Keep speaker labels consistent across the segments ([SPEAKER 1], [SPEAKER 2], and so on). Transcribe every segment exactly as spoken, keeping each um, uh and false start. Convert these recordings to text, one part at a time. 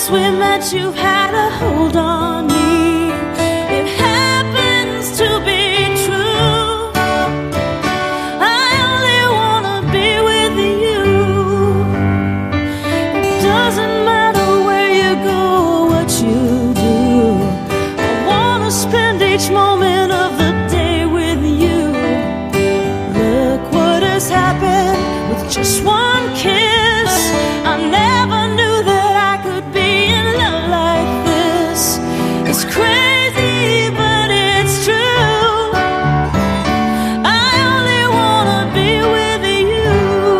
[SPEAKER 1] since we met, you've had a hold on me. It happens to be true. I only wanna be with you. It doesn't matter where you go or what you do. I wanna spend each moment of the day with you. Look what has happened with just one kiss. I never knew that I could be in love like this. It's crazy, but it's true. I only wanna be with you.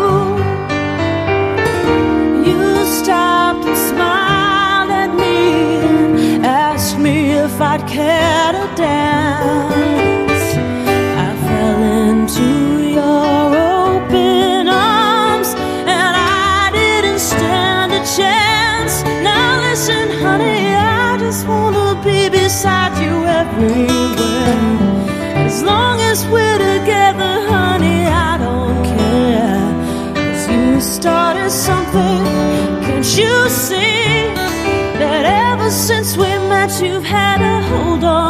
[SPEAKER 1] You stopped and smiled at me and asked me if I'd care to dance. I fell into your open arms and I didn't stand a chance. Now listen, honey, I just wanna be beside you everywhere. As long as we're together, honey, I don't care. 'Cause you started something, can't you see? That ever since we met, you've had a hold on